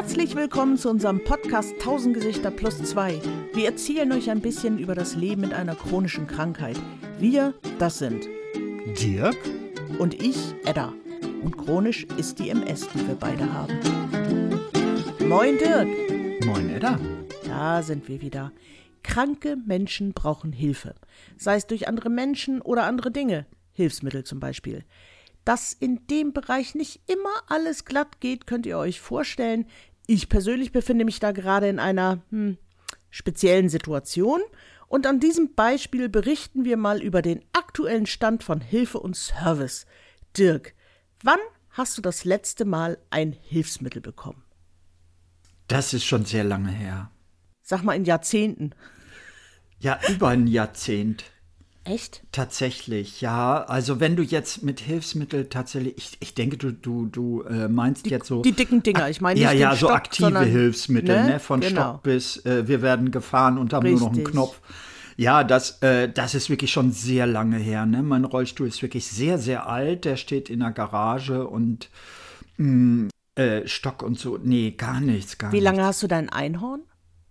Herzlich willkommen zu unserem Podcast 1000 Gesichter plus 2. Wir erzählen euch ein bisschen über das Leben mit einer chronischen Krankheit. Wir, das sind Dirk und ich, Edda. Und chronisch ist die MS, die wir beide haben. Moin Dirk. Moin Edda. Da sind wir wieder. Kranke Menschen brauchen Hilfe. Sei es durch andere Menschen oder andere Dinge. Hilfsmittel zum Beispiel. Dass in dem Bereich nicht immer alles glatt geht, könnt ihr euch vorstellen. Ich persönlich befinde mich da gerade in einer speziellen Situation. Und an diesem Beispiel berichten wir mal über den aktuellen Stand von Hilfe und Service. Dirk, wann hast du das letzte Mal ein Hilfsmittel bekommen? Das ist schon sehr lange her. Sag mal in Jahrzehnten. Ja, über ein Jahrzehnt. Echt? Tatsächlich, ja. Also wenn du jetzt mit Hilfsmitteln tatsächlich, ich denke, du meinst jetzt so. Die dicken Dinger, ich meine nicht den so Stock, aktive sondern, Hilfsmittel, ne? Von Genau. Stock bis wir werden gefahren und haben nur noch einen Richtig. Knopf. Ja, das ist wirklich schon sehr lange her, ne? Mein Rollstuhl ist wirklich sehr, sehr alt. Der steht in der Garage und Stock und so. Nee, gar nichts. Wie lange hast du dein Einhorn?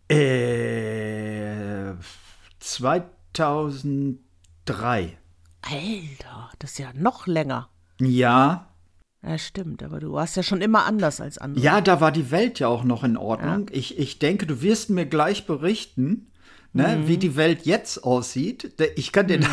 2003. Alter, das ist ja noch länger. Ja. Ja, stimmt, aber du warst ja schon immer anders als andere. Ja, da war die Welt ja auch noch in Ordnung. Ja. Ich denke, du wirst mir gleich berichten, ne, wie die Welt jetzt aussieht. Ich kann dir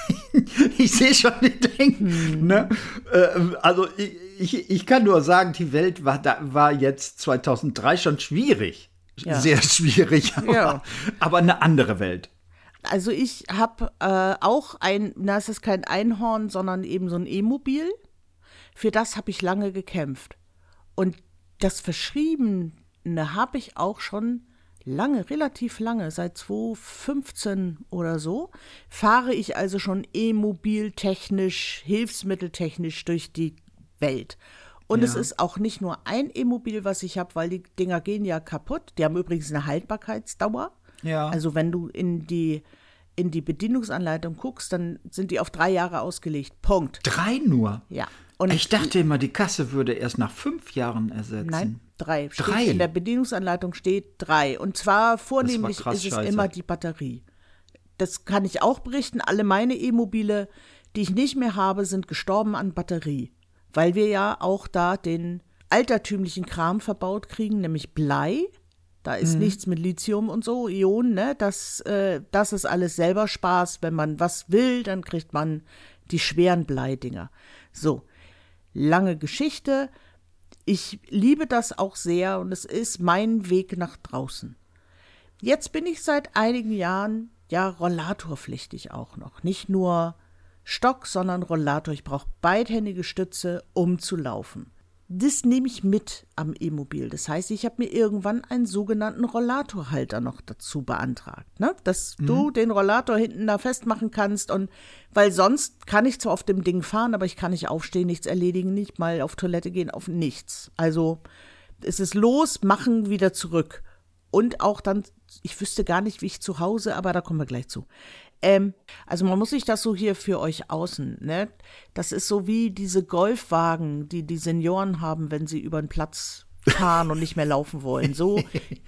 ich sehe schon die Denken. Ne? Also ich kann nur sagen, die Welt war jetzt 2003 schon schwierig. Ja. Sehr schwierig, aber eine andere Welt. Also ich habe auch es ist kein Einhorn, sondern eben so ein E-Mobil. Für das habe ich lange gekämpft. Und das Verschriebene habe ich auch schon lange, relativ lange, seit 2015 oder so, fahre ich also schon E-Mobil-technisch, hilfsmitteltechnisch durch die Welt. Und es ist auch nicht nur ein E-Mobil, was ich habe, weil die Dinger gehen ja kaputt. Die haben übrigens eine Haltbarkeitsdauer. Ja. Also wenn du in die Bedienungsanleitung guckst, dann sind die auf 3 Jahre ausgelegt. Punkt. 3 nur? Ja. Und ich dachte immer, die Kasse würde erst nach 5 Jahren ersetzen. Nein, 3. 3? In der Bedienungsanleitung steht 3. Und zwar vornehmlich ist es immer die Batterie. Das kann ich auch berichten. Alle meine E-Mobile, die ich nicht mehr habe, sind gestorben an Batterie. Weil wir ja auch da den altertümlichen Kram verbaut kriegen, nämlich Blei. Da ist nichts mit Lithium und so, Ionen, ne? Das ist alles selber Spaß. Wenn man was will, dann kriegt man die schweren Bleidinger. So, lange Geschichte. Ich liebe das auch sehr und es ist mein Weg nach draußen. Jetzt bin ich seit einigen Jahren rollatorpflichtig auch noch. Nicht nur Stock, sondern Rollator. Ich brauche beidhändige Stütze, um zu laufen. Das nehme ich mit am E-Mobil. Das heißt, ich habe mir irgendwann einen sogenannten Rollatorhalter noch dazu beantragt, ne? Dass du den Rollator hinten da festmachen kannst. Und weil sonst kann ich zwar auf dem Ding fahren, aber ich kann nicht aufstehen, nichts erledigen, nicht mal auf Toilette gehen, auf nichts. Also es ist los, machen, wieder zurück. Und auch dann, ich wüsste gar nicht, wie ich zu Hause, aber da kommen wir gleich zu. Also man muss sich das so hier für euch außen, ne? Das ist so wie diese Golfwagen, die die Senioren haben, wenn sie über den Platz fahren und nicht mehr laufen wollen. So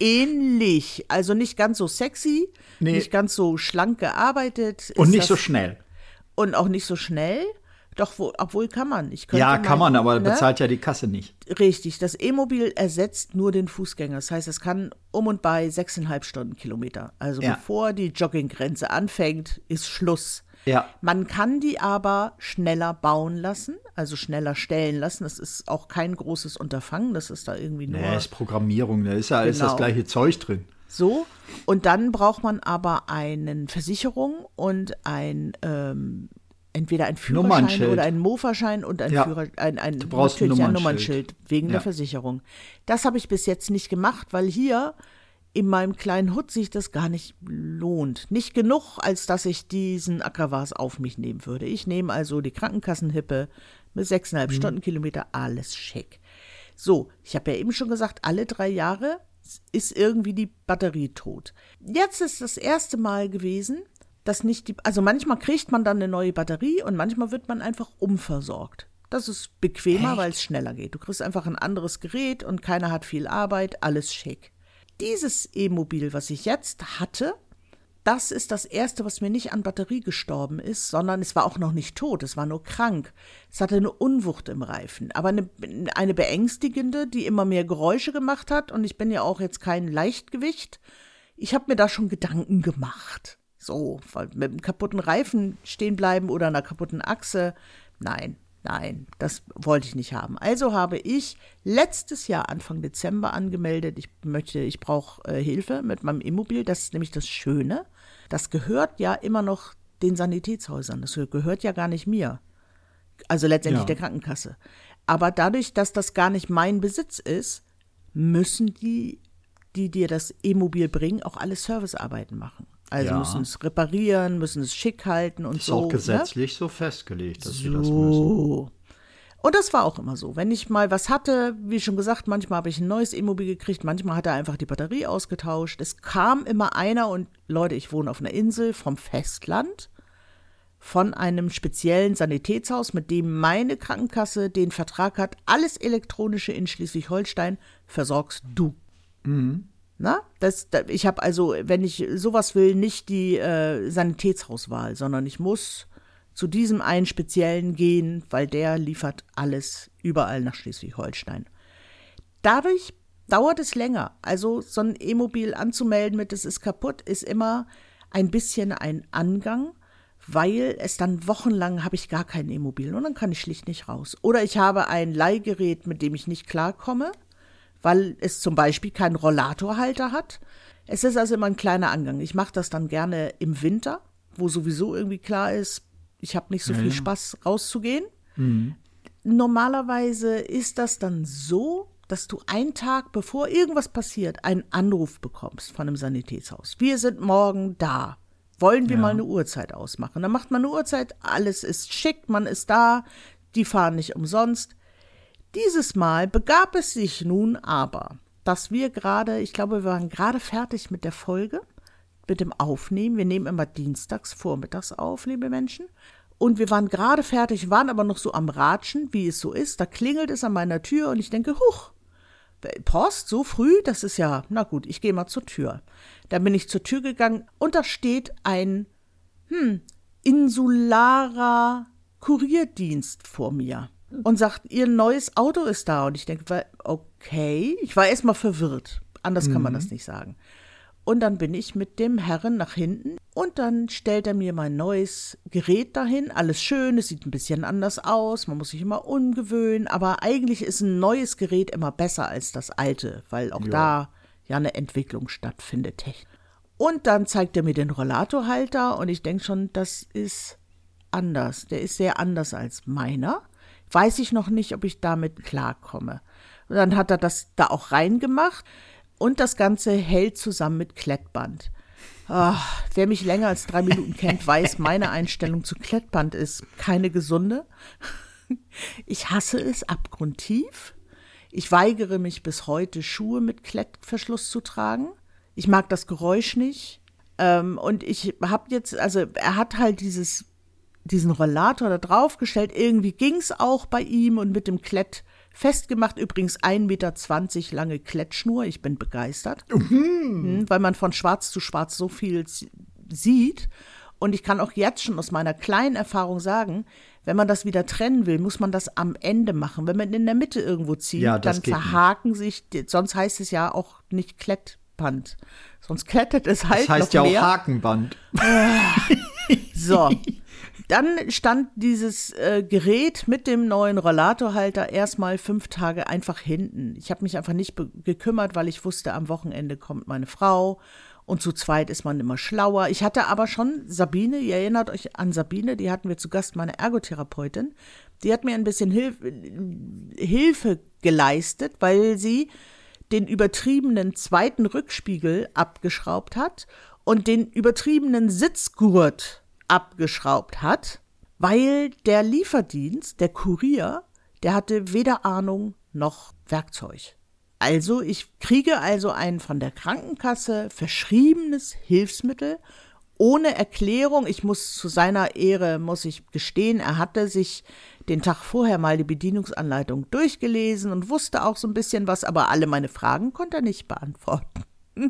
ähnlich. Also nicht ganz so sexy, nicht ganz so schlank gearbeitet. Und nicht so schnell. Und auch nicht so schnell. Doch, obwohl kann man. Kann man, aber bezahlt ja die Kasse nicht. Richtig, das E-Mobil ersetzt nur den Fußgänger. Das heißt, es kann um und bei 6,5 Stundenkilometer. Also bevor die Jogginggrenze anfängt, ist Schluss. Ja. Man kann die aber schneller bauen lassen, also schneller stellen lassen. Das ist auch kein großes Unterfangen. Das ist da irgendwie nur. Das ist Programmierung, da ist ja alles das gleiche Zeug drin. So, und dann braucht man aber eine Versicherung und entweder ein Führerschein oder ein Mofa-Schein und ein Nummernschild wegen der Versicherung. Das habe ich bis jetzt nicht gemacht, weil hier in meinem kleinen Hut sich das gar nicht lohnt. Nicht genug, als dass ich diesen Ackerwas auf mich nehmen würde. Ich nehme also die Krankenkassenhippe mit 6,5 Stundenkilometer, alles schick. So, ich habe ja eben schon gesagt, alle 3 Jahre ist irgendwie die Batterie tot. Jetzt ist das erste Mal gewesen, dass nicht also manchmal kriegt man dann eine neue Batterie und manchmal wird man einfach umversorgt. Das ist bequemer, weil es schneller geht. Du kriegst einfach ein anderes Gerät und keiner hat viel Arbeit, alles schick. Dieses E-Mobil, was ich jetzt hatte, das ist das erste, was mir nicht an Batterie gestorben ist, sondern es war auch noch nicht tot, es war nur krank. Es hatte eine Unwucht im Reifen, aber eine beängstigende, die immer mehr Geräusche gemacht hat. Und ich bin ja auch jetzt kein Leichtgewicht. Ich habe mir da schon Gedanken gemacht. So, mit einem kaputten Reifen stehen bleiben oder einer kaputten Achse. Nein, das wollte ich nicht haben. Also habe ich letztes Jahr, Anfang Dezember, angemeldet, ich brauche Hilfe mit meinem E-Mobil. Das ist nämlich das Schöne. Das gehört ja immer noch den Sanitätshäusern. Das gehört ja gar nicht mir. Also letztendlich der Krankenkasse. Aber dadurch, dass das gar nicht mein Besitz ist, müssen die dir das E-Mobil bringen, auch alle Servicearbeiten machen. Also müssen es reparieren, müssen es schick halten und so. Ist auch gesetzlich so festgelegt, dass sie das müssen. Und das war auch immer so. Wenn ich mal was hatte, wie schon gesagt, manchmal habe ich ein neues E-Mobil gekriegt, manchmal hat er einfach die Batterie ausgetauscht. Es kam immer einer und Leute, ich wohne auf einer Insel vom Festland, von einem speziellen Sanitätshaus, mit dem meine Krankenkasse den Vertrag hat, alles Elektronische in Schleswig-Holstein versorgst du. Mhm. Na, ich habe also, wenn ich sowas will, nicht die Sanitätshauswahl, sondern ich muss zu diesem einen speziellen gehen, weil der liefert alles überall nach Schleswig-Holstein. Dadurch dauert es länger. Also so ein E-Mobil anzumelden mit, es ist kaputt, ist immer ein bisschen ein Angang, weil es dann wochenlang habe ich gar kein E-Mobil und dann kann ich schlicht nicht raus. Oder ich habe ein Leihgerät, mit dem ich nicht klarkomme, weil es zum Beispiel keinen Rollatorhalter hat. Es ist also immer ein kleiner Angang. Ich mache das dann gerne im Winter, wo sowieso irgendwie klar ist, ich habe nicht so viel Spaß, rauszugehen. Mhm. Normalerweise ist das dann so, dass du einen Tag, bevor irgendwas passiert, einen Anruf bekommst von einem Sanitätshaus. Wir sind morgen da. Wollen wir mal eine Uhrzeit ausmachen? Dann macht man eine Uhrzeit, alles ist schick, man ist da, die fahren nicht umsonst. Dieses Mal begab es sich nun aber, dass wir ich glaube, wir waren gerade fertig mit der Folge, mit dem Aufnehmen. Wir nehmen immer dienstags vormittags auf, liebe Menschen. Und wir waren gerade fertig, waren aber noch so am Ratschen, wie es so ist. Da klingelt es an meiner Tür und ich denke, huch, Post, so früh? Das ist ja, na gut, ich gehe mal zur Tür. Dann bin ich zur Tür gegangen und da steht ein insularer Kurierdienst vor mir. Und sagt, ihr neues Auto ist da. Und ich denke, okay. Ich war erstmal verwirrt. Anders kann man das nicht sagen. Und dann bin ich mit dem Herren nach hinten. Und dann stellt er mir mein neues Gerät dahin. Alles schön, es sieht ein bisschen anders aus. Man muss sich immer umgewöhnen. Aber eigentlich ist ein neues Gerät immer besser als das alte. Weil auch da ja eine Entwicklung stattfindet. Und dann zeigt er mir den Rollatorhalter. Und ich denke schon, das ist anders. Der ist sehr anders als meiner. Weiß ich noch nicht, ob ich damit klarkomme. Und dann hat er das da auch reingemacht und das Ganze hält zusammen mit Klettband. Wer mich länger als 3 Minuten kennt, weiß, meine Einstellung zu Klettband ist keine gesunde. Ich hasse es abgrundtief. Ich weigere mich bis heute, Schuhe mit Klettverschluss zu tragen. Ich mag das Geräusch nicht. Und ich habe jetzt, also er hat halt diesen Rollator da draufgestellt. Irgendwie ging es auch bei ihm und mit dem Klett festgemacht. Übrigens 1,20 Meter lange Klettschnur. Ich bin begeistert, weil man von schwarz zu schwarz so viel sieht. Und ich kann auch jetzt schon aus meiner kleinen Erfahrung sagen, wenn man das wieder trennen will, muss man das am Ende machen. Wenn man in der Mitte irgendwo zieht, dann verhaken sich, sonst heißt es ja auch nicht Klettband. Sonst klettert es halt noch mehr. Das heißt ja auch Hakenband. So. Dann stand dieses Gerät mit dem neuen Rollatorhalter erstmal 5 Tage einfach hinten. Ich habe mich einfach nicht gekümmert, weil ich wusste, am Wochenende kommt meine Frau und zu zweit ist man immer schlauer. Ich hatte aber schon Sabine, ihr erinnert euch an Sabine, die hatten wir zu Gast, meine Ergotherapeutin. Die hat mir ein bisschen Hilfe geleistet, weil sie den übertriebenen zweiten Rückspiegel abgeschraubt hat und den übertriebenen Sitzgurt abgeschraubt hat, weil der Lieferdienst, der Kurier, der hatte weder Ahnung noch Werkzeug. Also ich kriege also ein von der Krankenkasse verschriebenes Hilfsmittel ohne Erklärung. Ich muss zu seiner Ehre, muss ich gestehen, er hatte sich den Tag vorher mal die Bedienungsanleitung durchgelesen und wusste auch so ein bisschen was, aber alle meine Fragen konnte er nicht beantworten.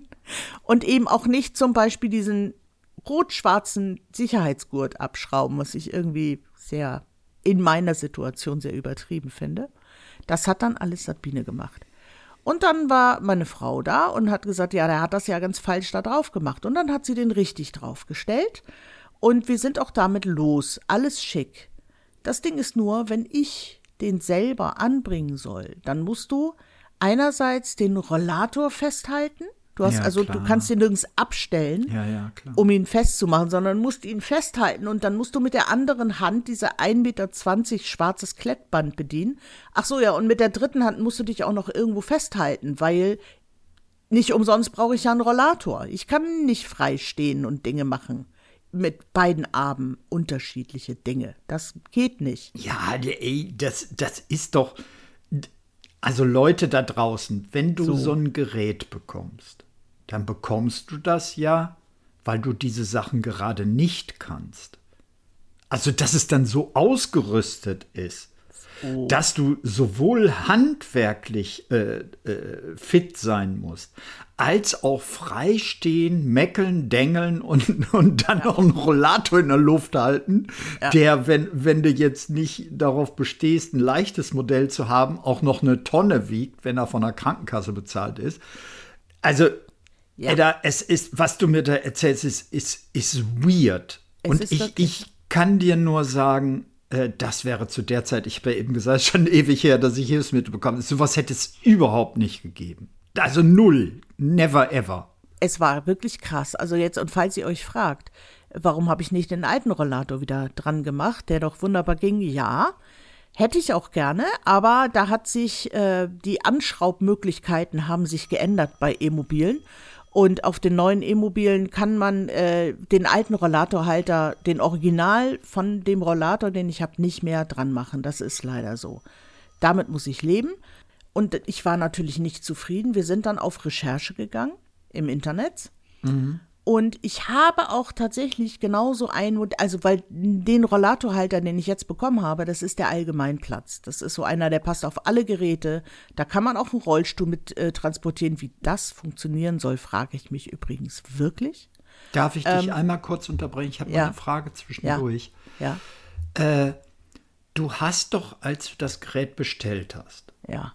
Und eben auch nicht zum Beispiel diesen rot-schwarzen Sicherheitsgurt abschrauben, was ich irgendwie sehr in meiner Situation sehr übertrieben finde. Das hat dann alles Sabine gemacht. Und dann war meine Frau da und hat gesagt, ja, der hat das ja ganz falsch da drauf gemacht. Und dann hat sie den richtig draufgestellt und wir sind auch damit los. Alles schick. Das Ding ist nur, wenn ich den selber anbringen soll, dann musst du einerseits den Rollator festhalten. Du kannst den nirgends abstellen, um ihn festzumachen, sondern musst ihn festhalten und dann musst du mit der anderen Hand diese 1,20 Meter schwarzes Klettband bedienen. Ach so, ja, und mit der dritten Hand musst du dich auch noch irgendwo festhalten, weil nicht umsonst brauche ich ja einen Rollator. Ich kann nicht frei stehen und Dinge machen. Mit beiden Armen unterschiedliche Dinge. Das geht nicht. Ja, das ist doch, also Leute da draußen, wenn du so ein Gerät bekommst, dann bekommst du das ja, weil du diese Sachen gerade nicht kannst. Also, dass es dann so ausgerüstet ist, dass du sowohl handwerklich fit sein musst, als auch freistehen, meckeln, dengeln und dann noch einen Rollator in der Luft halten, der, wenn du jetzt nicht darauf bestehst, ein leichtes Modell zu haben, auch noch eine Tonne wiegt, wenn er von der Krankenkasse bezahlt ist. Also, Edda, es ist, was du mir da erzählst, ist weird. Und ich kann dir nur sagen, das wäre zu der Zeit, ich habe ja eben gesagt, schon ewig her, dass ich Hilfsmittel bekomme. Sowas hätte es überhaupt nicht gegeben. Also null. Never ever. Es war wirklich krass. Also jetzt, und falls ihr euch fragt, warum habe ich nicht den alten Rollator wieder dran gemacht, der doch wunderbar ging? Ja, hätte ich auch gerne, aber da hat sich, die Anschraubmöglichkeiten haben sich geändert bei E-Mobilen. Und auf den neuen E-Mobilen kann man den alten Rollatorhalter, den Original von dem Rollator, den ich habe, nicht mehr dran machen. Das ist leider so. Damit muss ich leben. Und ich war natürlich nicht zufrieden. Wir sind dann auf Recherche gegangen im Internet. Mhm. Und ich habe auch tatsächlich genauso weil den Rollatorhalter, den ich jetzt bekommen habe, das ist der Allgemeinplatz. Das ist so einer, der passt auf alle Geräte. Da kann man auch einen Rollstuhl mit transportieren. Wie das funktionieren soll, frage ich mich übrigens wirklich. Darf ich dich einmal kurz unterbrechen? Ich habe noch eine Frage zwischendurch. Ja. Du hast doch, als du das Gerät bestellt hast,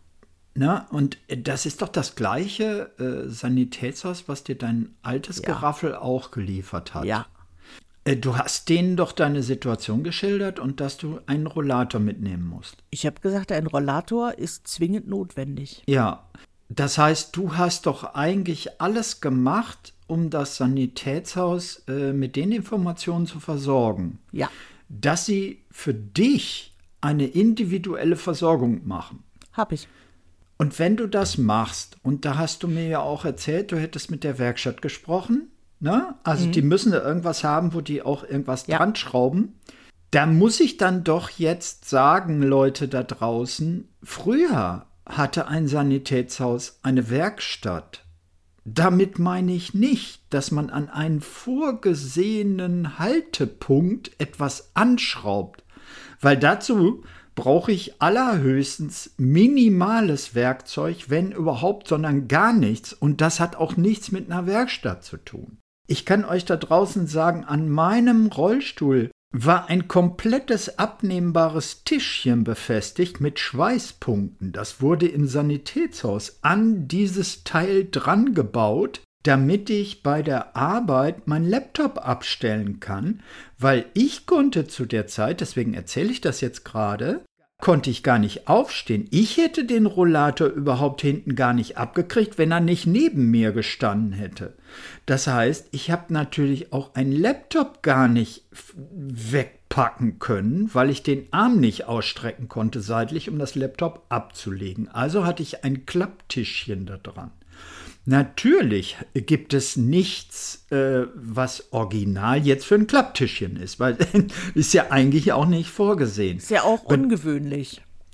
Ja. Und das ist doch das gleiche Sanitätshaus, was dir dein altes Geraffel auch geliefert hat. Ja. Du hast denen doch deine Situation geschildert und dass du einen Rollator mitnehmen musst. Ich habe gesagt, ein Rollator ist zwingend notwendig. Ja, das heißt, du hast doch eigentlich alles gemacht, um das Sanitätshaus mit den Informationen zu versorgen. Ja. Dass sie für dich eine individuelle Versorgung machen. Hab ich. Und wenn du das machst, und da hast du mir ja auch erzählt, du hättest mit der Werkstatt gesprochen, ne? Also die müssen da irgendwas haben, wo die auch irgendwas dran schrauben. Da muss ich dann doch jetzt sagen, Leute da draußen, früher hatte ein Sanitätshaus eine Werkstatt. Damit meine ich nicht, dass man an einen vorgesehenen Haltepunkt etwas anschraubt, weil dazu brauche ich allerhöchstens minimales Werkzeug, wenn überhaupt, sondern gar nichts. Und das hat auch nichts mit einer Werkstatt zu tun. Ich kann euch da draußen sagen, an meinem Rollstuhl war ein komplettes abnehmbares Tischchen befestigt mit Schweißpunkten. Das wurde im Sanitätshaus an dieses Teil dran gebaut, damit ich bei der Arbeit meinen Laptop abstellen kann, weil ich konnte zu der Zeit, deswegen erzähle ich das jetzt gerade, konnte ich gar nicht aufstehen. Ich hätte den Rollator überhaupt hinten gar nicht abgekriegt, wenn er nicht neben mir gestanden hätte. Das heißt, ich habe natürlich auch einen Laptop gar nicht wegpacken können, weil ich den Arm nicht ausstrecken konnte seitlich, um das Laptop abzulegen. Also hatte ich ein Klapptischchen da dran. Natürlich gibt es nichts, was original jetzt für ein Klapptischchen ist, weil ist ja eigentlich auch nicht vorgesehen. Ist ja auch ungewöhnlich.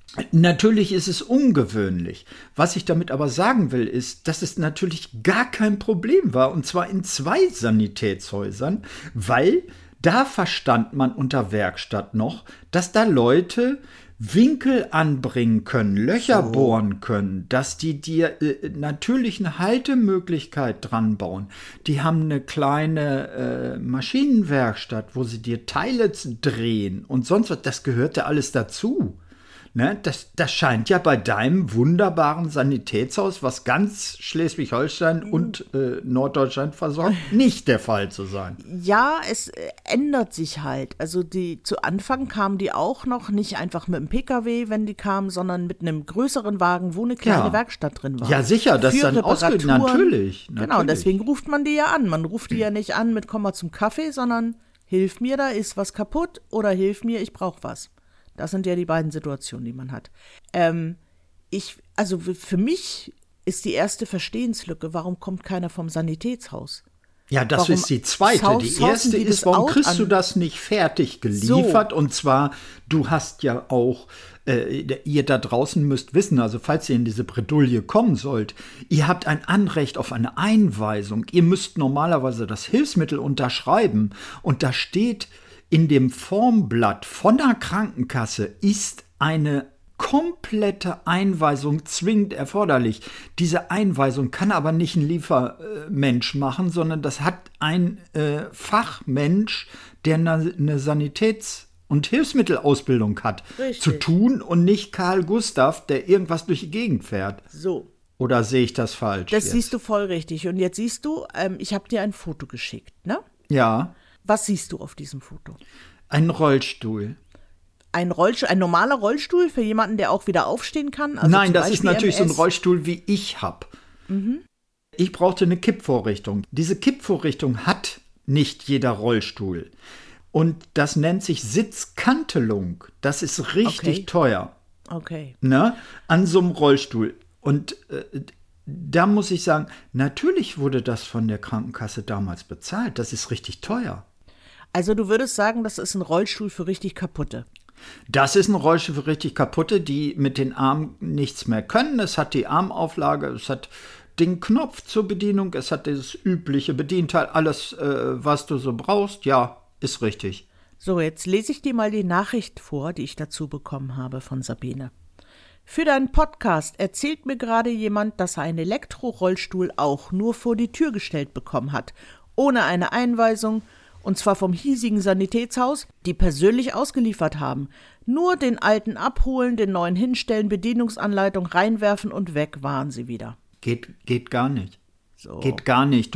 Natürlich ist es ungewöhnlich. Was ich damit aber sagen will, ist, dass es natürlich gar kein Problem war. Und zwar in 2 Sanitätshäusern, weil da verstand man unter Werkstatt noch, dass da Leute Winkel anbringen können, Löcher bohren können, dass die dir natürlich eine Haltemöglichkeit dran bauen. Die haben eine kleine Maschinenwerkstatt, wo sie dir Teile drehen und sonst was. Das gehörte alles dazu. Ne, das scheint ja bei deinem wunderbaren Sanitätshaus, was ganz Schleswig-Holstein und Norddeutschland versorgt, nicht der Fall zu sein. Ja, es ändert sich halt. Also zu Anfang kamen die auch noch nicht einfach mit dem PKW, wenn die kamen, sondern mit einem größeren Wagen, wo eine kleine Werkstatt drin war. Ja, sicher, das ist dann ausgebildet. Natürlich. Genau, deswegen ruft man die ja an. Man ruft die ja nicht an mit komm mal zum Kaffee, sondern hilf mir, da ist was kaputt oder hilf mir, ich brauche was. Das sind ja die beiden Situationen, die man hat. Also für mich ist die erste Verstehenslücke, warum kommt keiner vom Sanitätshaus? Ja, das ist die zweite. Die erste ist, warum kriegst du das nicht fertig geliefert? So. Und zwar, du hast ja auch, ihr da draußen müsst wissen, also falls ihr in diese Bredouille kommen sollt, ihr habt ein Anrecht auf eine Einweisung. Ihr müsst normalerweise das Hilfsmittel unterschreiben und da steht, in dem Formblatt von der Krankenkasse ist eine komplette Einweisung zwingend erforderlich. Diese Einweisung kann aber nicht ein Liefermensch machen, sondern das hat ein Fachmensch, der eine Sanitäts- und Hilfsmittelausbildung hat, zu tun und nicht Karl Gustav, der irgendwas durch die Gegend fährt. So. Oder sehe ich das falsch? Das siehst du voll richtig. Und jetzt siehst du, ich habe dir ein Foto geschickt, ne? Ja. Was siehst du auf diesem Foto? Ein Rollstuhl. Ein normaler Rollstuhl für jemanden, der auch wieder aufstehen kann? Also nein, das ist natürlich so ein Rollstuhl, wie ich habe. Mhm. Ich brauchte eine Kippvorrichtung. Diese Kippvorrichtung hat nicht jeder Rollstuhl. Und das nennt sich Sitzkantelung. Das ist richtig teuer. Okay. Ne? An so einem Rollstuhl. Und da muss ich sagen, natürlich wurde das von der Krankenkasse damals bezahlt. Das ist richtig teuer. Also du würdest sagen, das ist ein Rollstuhl für richtig Kaputte? Das ist ein Rollstuhl für richtig Kaputte, die mit den Armen nichts mehr können. Es hat die Armauflage, es hat den Knopf zur Bedienung, es hat dieses übliche Bedienteil, alles, was du so brauchst. Ja, ist richtig. So, jetzt lese ich dir mal die Nachricht vor, die ich dazu bekommen habe von Sabine. Für deinen Podcast erzählt mir gerade jemand, dass er einen Elektrorollstuhl auch nur vor die Tür gestellt bekommen hat, ohne eine Einweisung, und zwar vom hiesigen Sanitätshaus, die persönlich ausgeliefert haben. Nur den alten abholen, den neuen hinstellen, Bedienungsanleitung reinwerfen und weg waren sie wieder. Geht gar nicht. So. Geht gar nicht.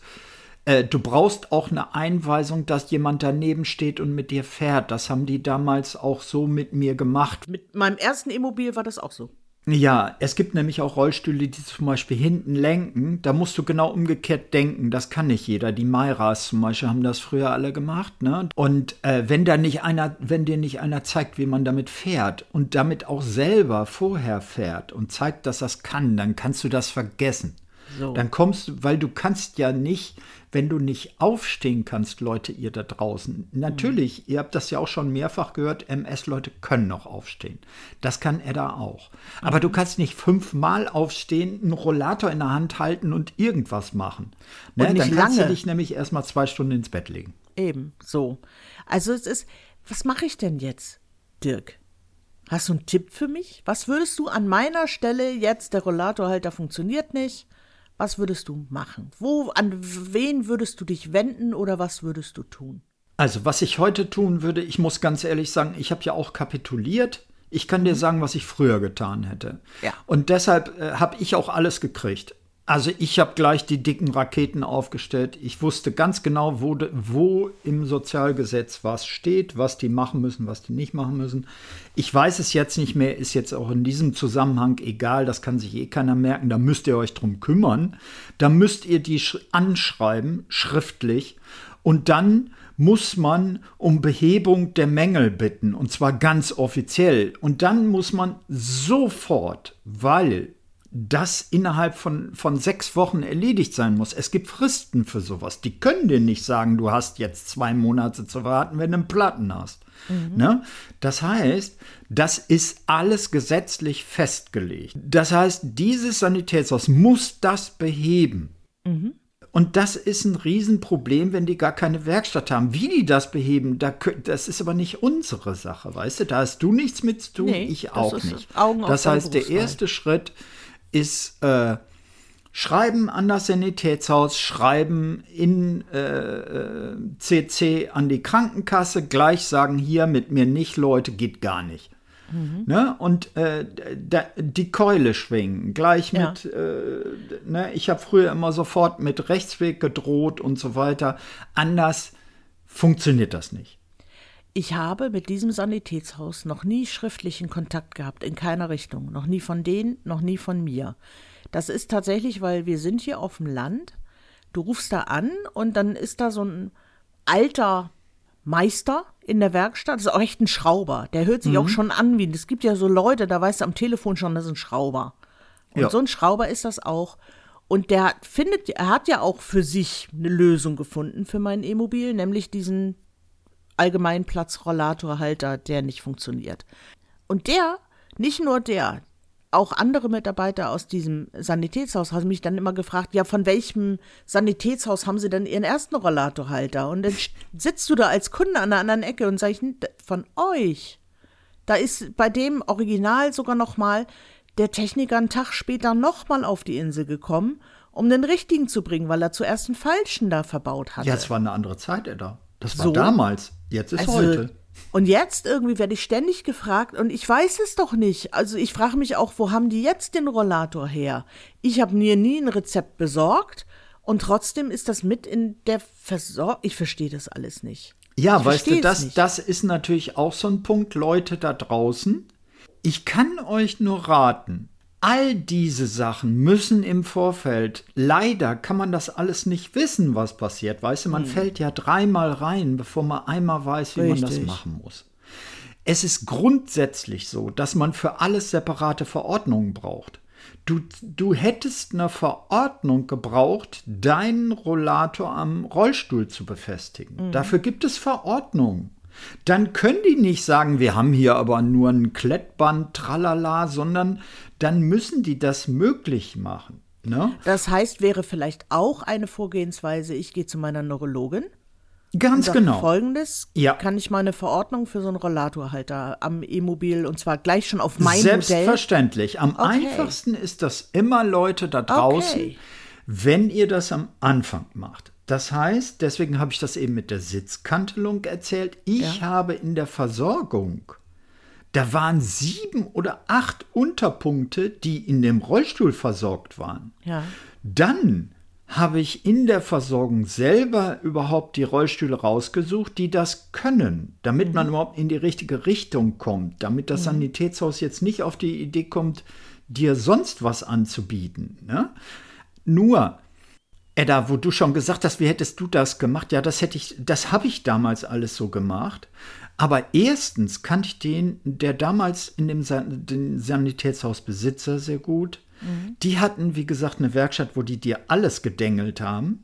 Du brauchst auch eine Einweisung, dass jemand daneben steht und mit dir fährt. Das haben die damals auch so mit mir gemacht. Mit meinem ersten E-Mobil war das auch so. Ja, es gibt nämlich auch Rollstühle, die zum Beispiel hinten lenken. Da musst du genau umgekehrt denken. Das kann nicht jeder. Die Mayras zum Beispiel haben das früher alle gemacht. Ne? Und wenn dir nicht einer zeigt, wie man damit fährt und damit auch selber vorher fährt und zeigt, dass das kann, dann kannst du das vergessen. So. Dann weil du kannst ja nicht, wenn du nicht aufstehen kannst, Leute, ihr da draußen. Natürlich, ihr habt das ja auch schon mehrfach gehört, MS-Leute können noch aufstehen. Das kann er da auch. Aber du kannst nicht 5-mal aufstehen, einen Rollator in der Hand halten und irgendwas machen. Ne? Und nicht dann kannst lange. Du dich nämlich erstmal 2 Stunden ins Bett legen. Eben, so. Also was mache ich denn jetzt, Dirk? Hast du einen Tipp für mich? Was würdest du an meiner Stelle jetzt, der Rollatorhalter funktioniert nicht, was würdest du machen? An wen würdest du dich wenden oder was würdest du tun? Also, was ich heute tun würde, ich muss ganz ehrlich sagen, ich habe ja auch kapituliert. Ich kann dir sagen, was ich früher getan hätte. Ja. Und deshalb habe ich auch alles gekriegt. Also ich habe gleich die dicken Raketen aufgestellt. Ich wusste ganz genau, wo im Sozialgesetz was steht, was die machen müssen, was die nicht machen müssen. Ich weiß es jetzt nicht mehr, ist jetzt auch in diesem Zusammenhang egal, das kann sich keiner merken, da müsst ihr euch drum kümmern. Da müsst ihr die anschreiben, schriftlich, und dann muss man um Behebung der Mängel bitten, und zwar ganz offiziell. Und dann muss man sofort, weil das innerhalb von 6 Wochen erledigt sein muss. Es gibt Fristen für sowas. Die können dir nicht sagen, du hast jetzt 2 Monate zu warten, wenn du einen Platten hast. Ne? Das heißt, das ist alles gesetzlich festgelegt. Das heißt, dieses Sanitätshaus muss das beheben. Und das ist ein Riesenproblem, wenn die gar keine Werkstatt haben. Wie die das beheben, das ist aber nicht unsere Sache, weißt du? Da hast du nichts mit zu tun, ich auch nicht. Das heißt, der erste Schritt ist Schreiben an das Sanitätshaus, Schreiben in CC an die Krankenkasse, gleich sagen, hier mit mir nicht, Leute, geht gar nicht. Ne? Und die Keule schwingen, gleich mit, ne? Ich habe früher immer sofort mit Rechtsweg gedroht und so weiter. Anders funktioniert das nicht. Ich habe mit diesem Sanitätshaus noch nie schriftlichen Kontakt gehabt, in keiner Richtung. Noch nie von denen, noch nie von mir. Das ist tatsächlich, weil wir sind hier auf dem Land. Du rufst da an und dann ist da so ein alter Meister in der Werkstatt. Das ist auch echt ein Schrauber. Der hört sich auch schon an wie, es gibt ja so Leute, da weißt du am Telefon schon, das ist ein Schrauber. Und so ein Schrauber ist das auch. Und er hat ja auch für sich eine Lösung gefunden für mein E-Mobil, nämlich diesen Allgemeinplatz-Rollatorhalter, der nicht funktioniert. Und nicht nur der, auch andere Mitarbeiter aus diesem Sanitätshaus haben mich dann immer gefragt, ja, von welchem Sanitätshaus haben sie denn ihren ersten Rollatorhalter? Und dann sitzt du da als Kunde an der anderen Ecke und sag ich, von euch. Da ist bei dem Original sogar noch mal der Techniker einen Tag später noch mal auf die Insel gekommen, um den richtigen zu bringen, weil er zuerst einen falschen da verbaut hatte. Ja, es war eine andere Zeit, Edda. Das war damals, jetzt ist heute. Und jetzt irgendwie werde ich ständig gefragt und ich weiß es doch nicht. Also ich frage mich auch, wo haben die jetzt den Rollator her? Ich habe mir nie ein Rezept besorgt und trotzdem ist das mit in der Versorgung. Ich verstehe das alles nicht. Ja, weißt du, das ist natürlich auch so ein Punkt, Leute da draußen. Ich kann euch nur raten, all diese Sachen müssen im Vorfeld, leider kann man das alles nicht wissen, was passiert. Weißt du, man fällt ja dreimal rein, bevor man einmal weiß, wie man das machen muss. Es ist grundsätzlich so, dass man für alles separate Verordnungen braucht. Du hättest eine Verordnung gebraucht, deinen Rollator am Rollstuhl zu befestigen. Dafür gibt es Verordnungen. Dann können die nicht sagen, wir haben hier aber nur ein Klettband, tralala, sondern dann müssen die das möglich machen. Ne? Das heißt, wäre vielleicht auch eine Vorgehensweise, ich gehe zu meiner Neurologin. Ganz genau. Folgendes, kann ich mal eine Verordnung für so einen Rollatorhalter am E-Mobil und zwar gleich schon auf mein Modell? Selbstverständlich. Am einfachsten ist das immer, Leute da draußen, wenn ihr das am Anfang macht. Das heißt, deswegen habe ich das eben mit der Sitzkantelung erzählt. Ich habe in der Versorgung, da waren 7 oder 8 Unterpunkte, die in dem Rollstuhl versorgt waren. Ja. Dann habe ich in der Versorgung selber überhaupt die Rollstühle rausgesucht, die das können, damit man überhaupt in die richtige Richtung kommt, damit das Sanitätshaus jetzt nicht auf die Idee kommt, dir sonst was anzubieten. Ne? Nur, Edda, wo du schon gesagt hast, wie hättest du das gemacht? Ja, das habe ich damals alles so gemacht. Aber erstens kannte ich der damals in den Sanitätshausbesitzer sehr gut. Die hatten, wie gesagt, eine Werkstatt, wo die dir alles gedengelt haben.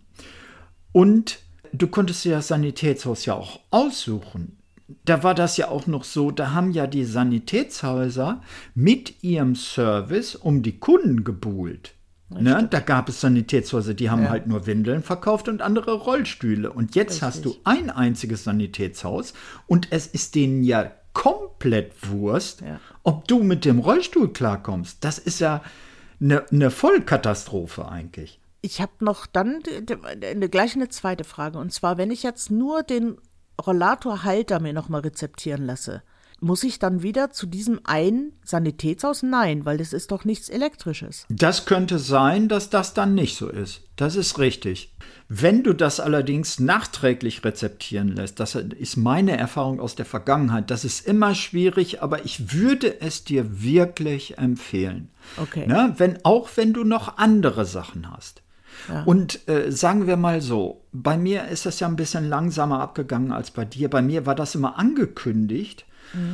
Und du konntest dir das Sanitätshaus ja auch aussuchen. Da war das ja auch noch so, da haben ja die Sanitätshäuser mit ihrem Service um die Kunden gebuhlt. Ne? Da gab es Sanitätshäuser, die haben halt nur Windeln verkauft und andere Rollstühle. Und jetzt hast du ein einziges Sanitätshaus und es ist denen ja komplett Wurst, ob du mit dem Rollstuhl klarkommst. Das ist ja eine Vollkatastrophe eigentlich. Ich habe noch dann gleich eine zweite Frage. Und zwar, wenn ich jetzt nur den Rollatorhalter mir nochmal rezeptieren lasse, muss ich dann wieder zu diesem einen Sanitätshaus? Nein, weil das ist doch nichts Elektrisches. Das könnte sein, dass das dann nicht so ist. Das ist richtig. Wenn du das allerdings nachträglich rezeptieren lässt, das ist meine Erfahrung aus der Vergangenheit, das ist immer schwierig, aber ich würde es dir wirklich empfehlen. Okay. Ne? Auch wenn du noch andere Sachen hast. Ja. Und sagen wir mal so, bei mir ist das ja ein bisschen langsamer abgegangen als bei dir. Bei mir war das immer angekündigt.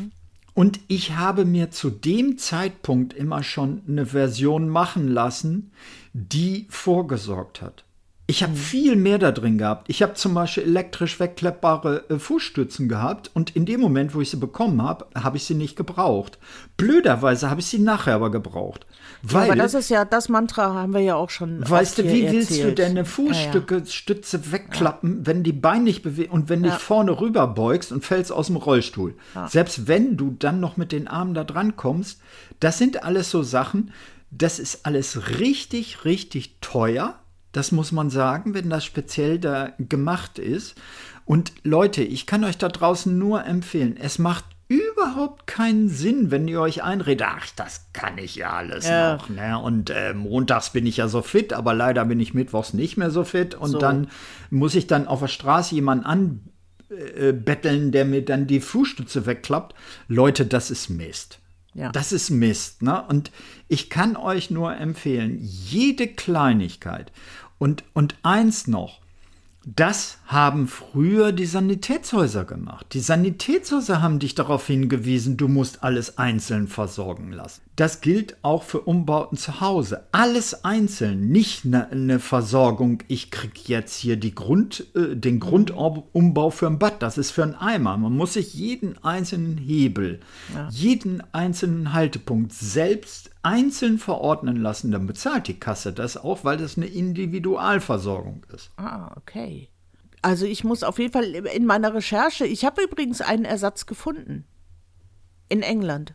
Und ich habe mir zu dem Zeitpunkt immer schon eine Version machen lassen, die vorgesorgt hat. Ich habe viel mehr da drin gehabt. Ich habe zum Beispiel elektrisch wegklappbare Fußstützen gehabt und in dem Moment, wo ich sie bekommen habe, habe ich sie nicht gebraucht. Blöderweise habe ich sie nachher aber gebraucht. Weil, aber das ist ja, das Mantra haben wir ja auch schon weißt du, wie erzählt. willst du denn eine Fußstütze wegklappen, wenn die Beine nicht bewegen und wenn dich vorne rüber beugst und fällst aus dem Rollstuhl? Ja. Selbst wenn du dann noch mit den Armen da dran kommst, das sind alles so Sachen, das ist alles richtig, richtig teuer. Das muss man sagen, wenn das speziell da gemacht ist. Und Leute, ich kann euch da draußen nur empfehlen, es macht überhaupt keinen Sinn, wenn ihr euch einredet, ach, das kann ich ja alles noch. Ne? Und montags bin ich ja so fit, aber leider bin ich mittwochs nicht mehr so fit. Und dann muss ich dann auf der Straße jemanden anbetteln, der mir dann die Fußstütze wegklappt. Leute, das ist Mist. Ja. Das ist Mist, ne? Und ich kann euch nur empfehlen, jede Kleinigkeit und eins noch, das haben früher die Sanitätshäuser gemacht. Die Sanitätshäuser haben dich darauf hingewiesen, du musst alles einzeln versorgen lassen. Das gilt auch für Umbauten zu Hause. Alles einzeln, nicht eine Versorgung, ich kriege jetzt hier den Grundumbau für ein Bad, das ist für einen Eimer. Man muss sich jeden einzelnen Hebel, jeden einzelnen Haltepunkt selbst einzeln verordnen lassen. Dann bezahlt die Kasse das auch, weil das eine Individualversorgung ist. Ah, okay. Also ich muss auf jeden Fall in meiner Recherche, ich habe übrigens einen Ersatz gefunden. In England.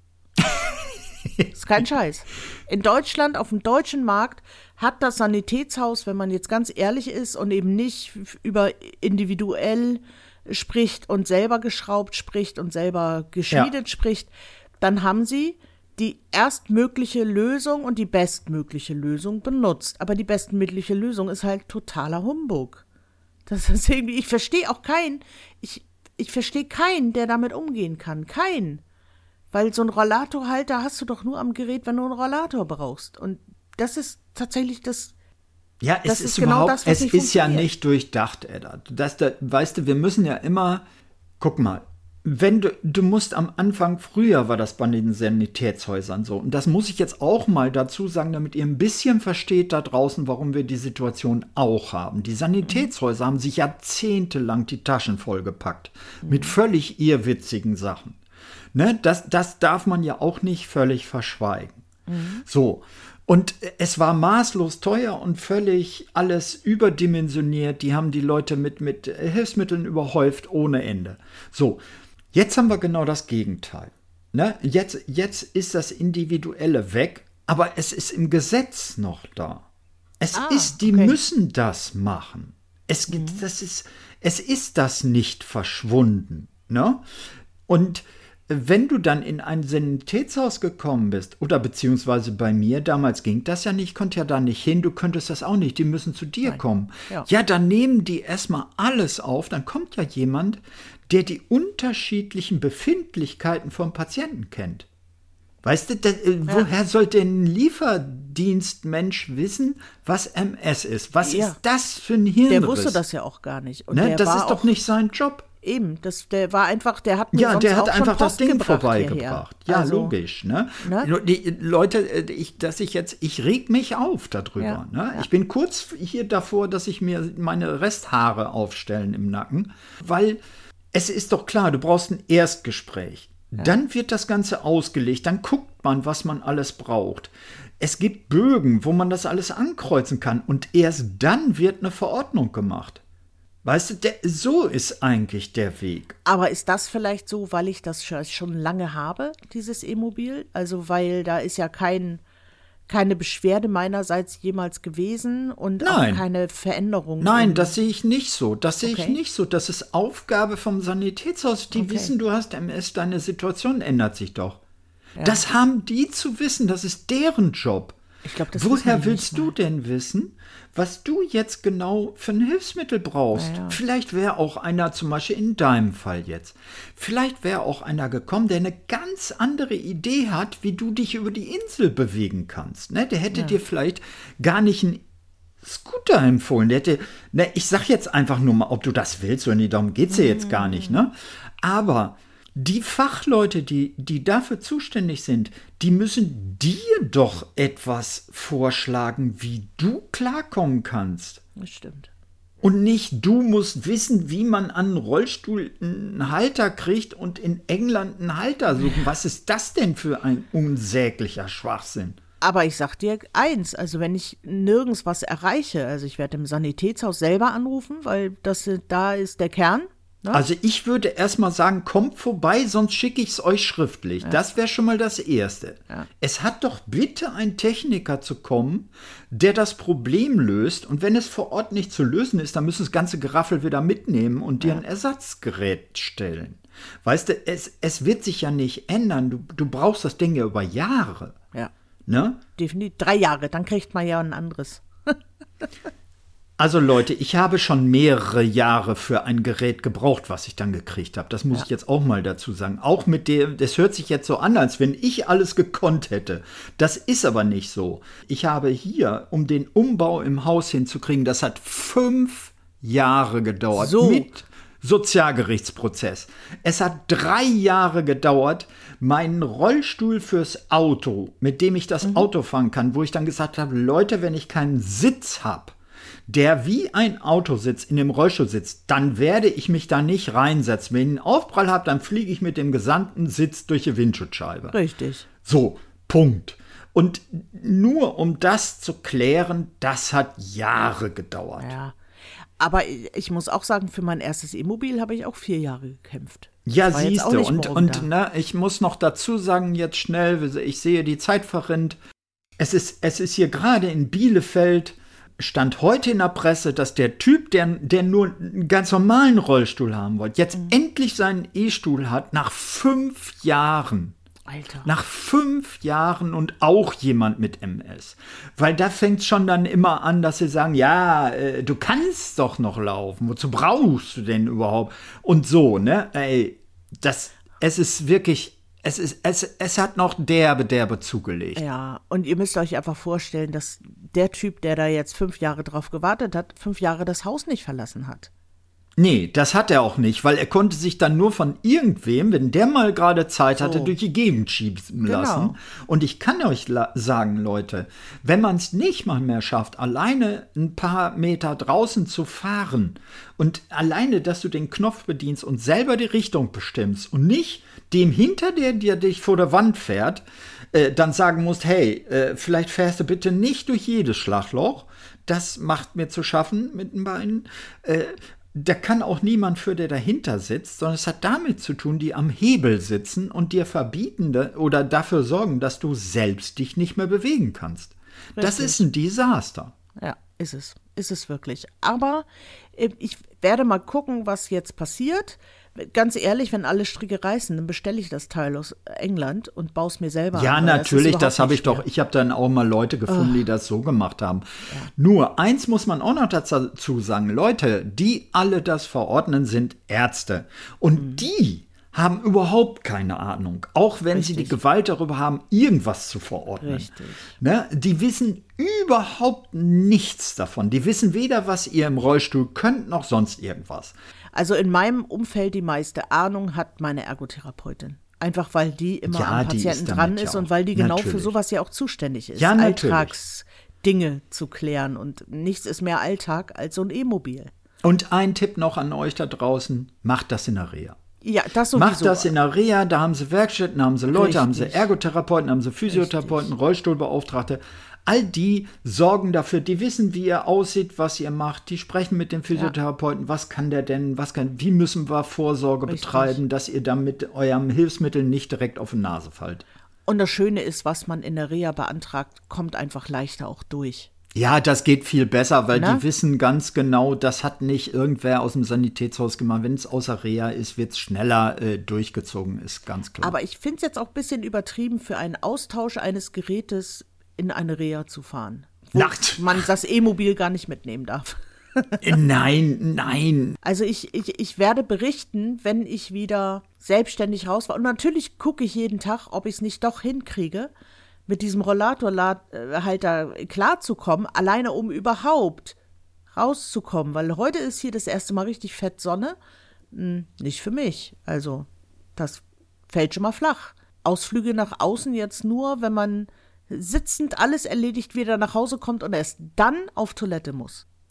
Ist kein Scheiß. In Deutschland, auf dem deutschen Markt, hat das Sanitätshaus, wenn man jetzt ganz ehrlich ist und eben nicht über individuell spricht und selber geschraubt spricht und selber geschmiedet spricht, dann haben sie die erstmögliche Lösung und die bestmögliche Lösung benutzt. Aber die bestmögliche Lösung ist halt totaler Humbug. Das ist irgendwie, ich verstehe auch keinen, ich verstehe keinen, der damit umgehen kann. Keinen. Weil so ein Rollatorhalter hast du doch nur am Gerät, wenn du einen Rollator brauchst. Und das ist tatsächlich das. Ja, es ist genau überhaupt, es ist ja nicht durchdacht, Edda. Weißt du, wir müssen ja immer, guck mal, wenn du musst am Anfang, früher war das bei den Sanitätshäusern so, und das muss ich jetzt auch mal dazu sagen, damit ihr ein bisschen versteht da draußen, warum wir die Situation auch haben. Die Sanitätshäuser haben sich jahrzehntelang die Taschen vollgepackt mit völlig irrwitzigen Sachen. Ne? Das darf man ja auch nicht völlig verschweigen. So, und es war maßlos teuer und völlig alles überdimensioniert. Die haben die Leute mit Hilfsmitteln überhäuft ohne Ende. So, jetzt haben wir genau das Gegenteil. Ne? Jetzt ist das Individuelle weg, aber es ist im Gesetz noch da. Die müssen das machen. Es ist das nicht verschwunden. Ne? Und wenn du dann in ein Sanitätshaus gekommen bist, oder beziehungsweise bei mir, damals ging das ja nicht, ich konnte ja da nicht hin, du könntest das auch nicht, die müssen zu dir kommen. Ja, dann nehmen die erstmal alles auf, dann kommt ja jemand, der die unterschiedlichen Befindlichkeiten vom Patienten kennt. Weißt du, woher sollte ein Lieferdienstmensch wissen, was MS ist? Was ist das für ein Hirnriss? Der wusste das ja auch gar nicht. Und ne, das ist doch nicht sein Job. Eben, der hat mir der hat einfach das Ding vorbeigebracht. Ja, also, logisch. Ne? Die Leute, ich reg mich auf darüber. Ja, ne? Ja. Ich bin kurz hier davor, dass ich mir meine Resthaare aufstellen im Nacken, weil es ist doch klar, du brauchst ein Erstgespräch. Ja. Dann wird das Ganze ausgelegt, dann guckt man, was man alles braucht. Es gibt Bögen, wo man das alles ankreuzen kann und erst dann wird eine Verordnung gemacht. Weißt du, so ist eigentlich der Weg. Aber ist das vielleicht so, weil ich das schon lange habe, dieses E-Mobil? Also weil da ist ja keine Beschwerde meinerseits jemals gewesen und auch keine Veränderung. Nein, das sehe ich nicht so. Das ist Aufgabe vom Sanitätshaus. Die wissen, du hast MS, deine Situation ändert sich doch. Ja. Das haben die zu wissen, das ist deren Job. Ich glaub, woher willst du denn wissen, was du jetzt genau für ein Hilfsmittel brauchst? Ja. Vielleicht wäre auch einer, zum Beispiel in deinem Fall jetzt, vielleicht wäre auch einer gekommen, der eine ganz andere Idee hat, wie du dich über die Insel bewegen kannst. Ne? Der hätte dir vielleicht gar nicht einen Scooter empfohlen. Der hätte, ich sag jetzt einfach nur mal, ob du das willst oder nicht, darum geht es ja jetzt gar nicht. Ne? Aber die Fachleute, die dafür zuständig sind, die müssen dir doch etwas vorschlagen, wie du klarkommen kannst. Das stimmt. Und nicht, du musst wissen, wie man an einen Rollstuhl einen Halter kriegt und in England einen Halter suchen. Was ist das denn für ein unsäglicher Schwachsinn? Aber ich sag dir eins, also wenn ich nirgends was erreiche, also ich werde im Sanitätshaus selber anrufen, weil da ist der Kern. Ne? Also ich würde erstmal sagen, kommt vorbei, sonst schicke ich es euch schriftlich. Ja. Das wäre schon mal das Erste. Ja. Es hat doch bitte ein Techniker zu kommen, der das Problem löst. Und wenn es vor Ort nicht zu lösen ist, dann müssen das ganze Geraffel wieder mitnehmen und dir ein Ersatzgerät stellen. Weißt du, es wird sich ja nicht ändern. Du brauchst das Ding ja über Jahre. Ja. Ne? Definitiv 3 Jahre, dann kriegt man ja ein anderes. Also Leute, ich habe schon mehrere Jahre für ein Gerät gebraucht, was ich dann gekriegt habe. Das muss ich jetzt auch mal dazu sagen. Auch mit dem, das hört sich jetzt so an, als wenn ich alles gekonnt hätte. Das ist aber nicht so. Ich habe hier, um den Umbau im Haus hinzukriegen, das hat 5 Jahre gedauert. So. Mit Sozialgerichtsprozess. Es hat 3 Jahre gedauert, meinen Rollstuhl fürs Auto, mit dem ich das Auto fahren kann, wo ich dann gesagt habe, Leute, wenn ich keinen Sitz habe, der wie ein Autositz in dem Rollstuhl sitzt, dann werde ich mich da nicht reinsetzen. Wenn ich einen Aufprall habe, dann fliege ich mit dem gesamten Sitz durch die Windschutzscheibe. Richtig. So, Punkt. Und nur um das zu klären, das hat Jahre gedauert. Ja, aber ich muss auch sagen, für mein erstes E-Mobil habe ich auch 4 Jahre gekämpft. Ja, siehst du. Und ich muss noch dazu sagen, jetzt schnell, ich sehe, die Zeit verrinnt. Es ist hier gerade in Bielefeld, stand heute in der Presse, dass der Typ, der nur einen ganz normalen Rollstuhl haben wollte, jetzt endlich seinen E-Stuhl hat, nach 5 Jahren. Alter. Nach 5 Jahren und auch jemand mit MS. Weil da fängt es schon dann immer an, dass sie sagen, ja, du kannst doch noch laufen. Wozu brauchst du denn überhaupt? Und so, ne? Ey, es ist wirklich, es hat noch derbe zugelegt. Ja, und ihr müsst euch einfach vorstellen, dass der Typ, der da jetzt 5 Jahre drauf gewartet hat, 5 Jahre das Haus nicht verlassen hat. Nee, das hat er auch nicht, weil er konnte sich dann nur von irgendwem, wenn der mal gerade Zeit hatte, durch die Gegend schieben lassen. Und ich kann euch sagen, Leute, wenn man es nicht mal mehr schafft, alleine ein paar Meter draußen zu fahren und alleine, dass du den Knopf bedienst und selber die Richtung bestimmst und nicht dem hinter dir, der dich vor der Wand fährt, dann sagen musst, hey, vielleicht fährst du bitte nicht durch jedes Schlagloch. Das macht mir zu schaffen mit den Beinen. Da kann auch niemand für, der dahinter sitzt, sondern es hat damit zu tun, die am Hebel sitzen und dir verbieten oder dafür sorgen, dass du selbst dich nicht mehr bewegen kannst. Richtig. Das ist ein Desaster. Ja, ist es. Ist es wirklich. Aber ich werde mal gucken, was jetzt passiert. Ganz ehrlich, wenn alle Stricke reißen, dann bestelle ich das Teil aus England und baue es mir selber an. Ja, natürlich, das habe ich doch. Ich habe dann auch mal Leute gefunden, die das so gemacht haben. Ja. Nur, eins muss man auch noch dazu sagen. Leute, die alle das verordnen, sind Ärzte. Und die haben überhaupt keine Ahnung. Auch wenn sie die Gewalt darüber haben, irgendwas zu verordnen. Richtig. Ne? Die wissen überhaupt nichts davon. Die wissen weder, was ihr im Rollstuhl könnt, noch sonst irgendwas. Also in meinem Umfeld die meiste Ahnung hat meine Ergotherapeutin. Einfach weil die immer am Patienten dran ist und weil die genau für sowas ja auch zuständig ist. Ja, Alltagsdinge zu klären. Und nichts ist mehr Alltag als so ein E-Mobil. Und ein Tipp noch an euch da draußen, macht das in der Reha. Ja, das sowieso. Macht das in der Reha, da haben sie Werkstätten, haben sie Leute, haben sie Ergotherapeuten, haben sie Physiotherapeuten, Rollstuhlbeauftragte. All die sorgen dafür, die wissen, wie ihr aussieht, was ihr macht. Die sprechen mit dem Physiotherapeuten, was kann der denn, wie müssen wir Vorsorge betreiben, dass ihr dann mit eurem Hilfsmittel nicht direkt auf die Nase fallt. Und das Schöne ist, was man in der Reha beantragt, kommt einfach leichter auch durch. Ja, das geht viel besser, weil die wissen ganz genau, das hat nicht irgendwer aus dem Sanitätshaus gemacht. Wenn es außer Reha ist, wird es schneller durchgezogen, ist ganz klar. Aber ich finde es jetzt auch ein bisschen übertrieben, für einen Austausch eines Gerätes in eine Reha zu fahren. Wo man das E-Mobil gar nicht mitnehmen darf. Nein. Also ich werde berichten, wenn ich wieder selbstständig raus war. Und natürlich gucke ich jeden Tag, ob ich es nicht doch hinkriege, mit diesem Rollatorhalter klarzukommen, alleine um überhaupt rauszukommen. Weil heute ist hier das erste Mal richtig fett Sonne. Nicht für mich. Also das fällt schon mal flach. Ausflüge nach außen jetzt nur, wenn man sitzend alles erledigt wieder nach Hause kommt und erst dann auf Toilette muss.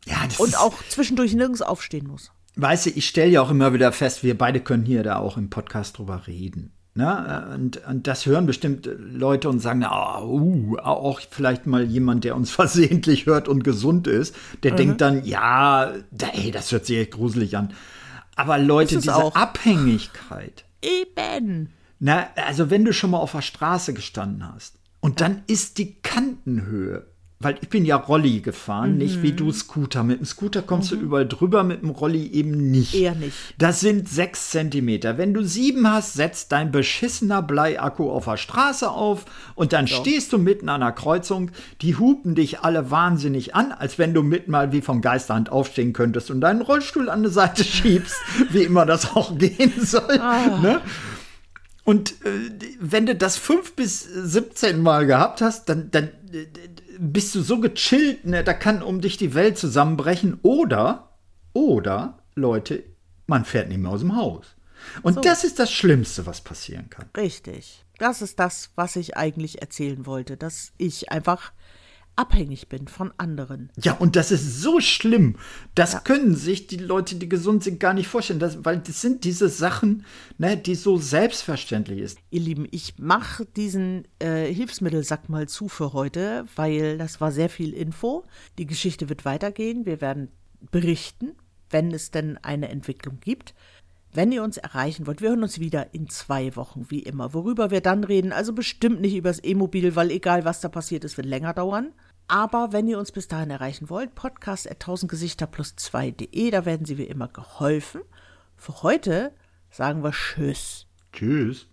Ja, und auch zwischendurch nirgends aufstehen muss. Weißt du, ich stelle ja auch immer wieder fest, wir beide können hier da auch im Podcast drüber reden. Ne? Und das hören bestimmt Leute und sagen, auch vielleicht mal jemand, der uns versehentlich hört und gesund ist, der denkt dann, ja, das hört sich echt gruselig an. Aber Leute, diese auch. Abhängigkeit. Eben. Na, also wenn du schon mal auf der Straße gestanden hast und dann ist die Kantenhöhe, weil ich bin ja Rolli gefahren, nicht wie du Scooter. Mit dem Scooter kommst du überall drüber, mit dem Rolli eben nicht. Eher nicht. Das sind 6 Zentimeter. Wenn du 7 hast, setzt dein beschissener Bleiakku auf der Straße auf und dann stehst du mitten an einer Kreuzung. Die hupen dich alle wahnsinnig an, als wenn du mitten mal wie von Geisterhand aufstehen könntest und deinen Rollstuhl an die Seite schiebst, wie immer das auch gehen soll. Ne? Und wenn du das 5 bis 17 Mal gehabt hast, dann bist du so gechillt, ne? Da kann um dich die Welt zusammenbrechen. Oder, Leute, man fährt nicht mehr aus dem Haus. Und das ist das Schlimmste, was passieren kann. Richtig. Das ist das, was ich eigentlich erzählen wollte, dass ich einfach abhängig bin von anderen. Ja, und das ist so schlimm. Das können sich die Leute, die gesund sind, gar nicht vorstellen. Weil das sind diese Sachen, ne, die so selbstverständlich ist. Ihr Lieben, ich mache diesen Hilfsmittelsack mal zu für heute, weil das war sehr viel Info. Die Geschichte wird weitergehen. Wir werden berichten, wenn es denn eine Entwicklung gibt. Wenn ihr uns erreichen wollt, wir hören uns wieder in 2 Wochen, wie immer. Worüber wir dann reden, also bestimmt nicht übers E-Mobil, weil egal, was da passiert ist, wird länger dauern. Aber wenn ihr uns bis dahin erreichen wollt, podcast@1000gesichter+2.de, da werden Sie wie immer geholfen. Für heute sagen wir Tschüss. Tschüss.